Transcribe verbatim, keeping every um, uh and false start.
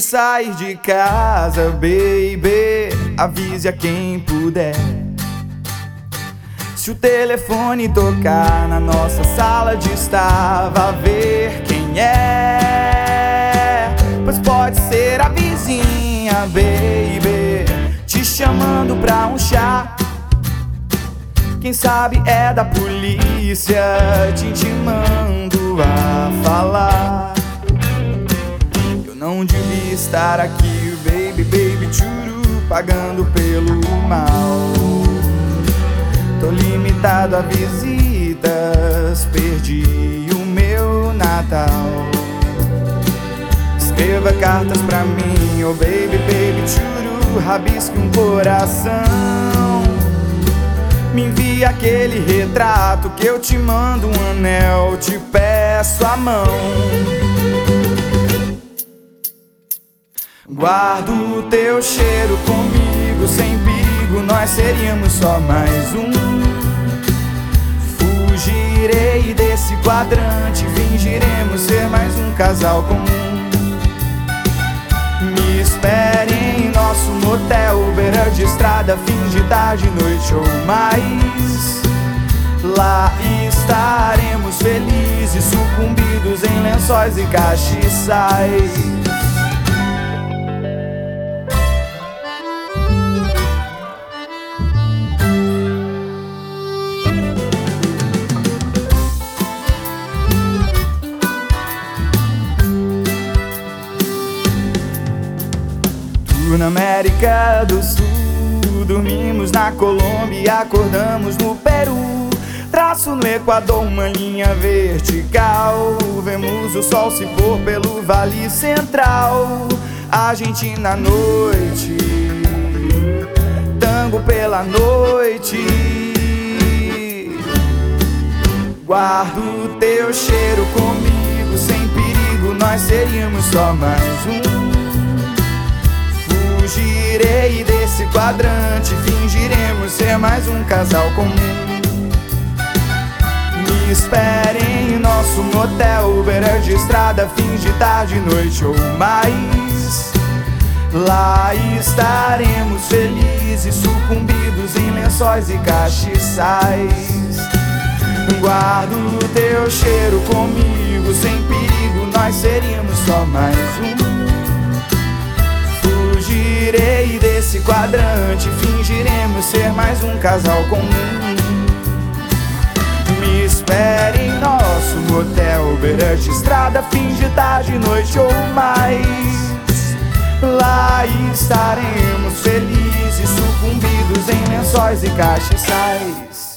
sair de casa, baby, avise a quem puder. Se o telefone tocar na nossa sala de estar, vá ver quem é, pois pode ser a vizinha, baby, te chamando pra um chá. Quem sabe é da polícia te intimando a falar. Eu não devia estar aqui, baby, baby, churu, pagando pelo mal. Tô limitado a visitas, perdi o meu Natal. Escreva cartas pra mim, oh baby, baby, churu, rabisque um coração. Me envia aquele retrato que eu te mando um anel, te peço a mão. Guardo o teu cheiro comigo, sem perigo nós seríamos só mais um. Fugirei desse quadrante, fingiremos ser mais um casal comum. Me espere em nosso motel, beira de estrada, fim de tarde, noite ou mais. Lá estaremos felizes, sucumbidos em lençóis e castiçais. Na América do Sul, dormimos na Colômbia e acordamos no Peru. Traço no Equador uma linha vertical, vemos o sol se pôr pelo Vale Central. Argentina à noite, tango pela noite. Guardo o teu cheiro comigo, sem perigo nós seríamos só mais um. Fugirei desse quadrante, fingiremos ser mais um casal comum. Me espere em nosso motel, beira de estrada, fim de tarde, noite ou mais. Lá estaremos felizes, sucumbidos em lençóis e castiçais. Guardo o teu cheiro comigo, sem perigo nós seríamos só mais um. Fugirei desse quadrante, fingiremos ser mais um casal comum. Me espere em nosso motel, beira de estrada, fim de tarde, noite ou mais. Lá estaremos felizes, sucumbidos em lençóis e castiçais.